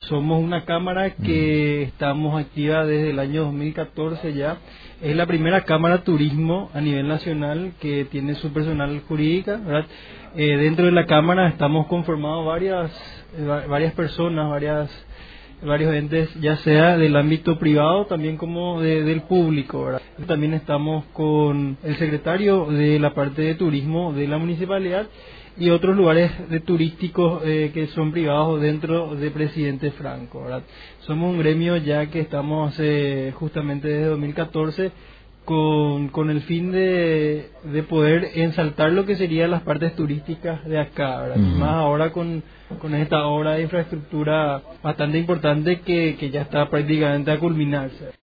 Somos una cámara que estamos activa desde el año 2014 ya. Es la primera cámara turismo a nivel nacional que tiene su personal jurídica, ¿verdad? Dentro de la cámara estamos conformados varias personas, varios entes, ya sea del ámbito privado también como del público, ¿verdad? También estamos con el secretario de la parte de turismo de la municipalidad y otros lugares turísticos que son privados dentro de Presidente Franco, ¿verdad? Somos un gremio ya que estamos justamente desde 2014 con el fin de poder ensaltar lo que serían las partes turísticas de acá, ¿verdad? Más ahora con esta obra de infraestructura bastante importante que ya está prácticamente a culminarse.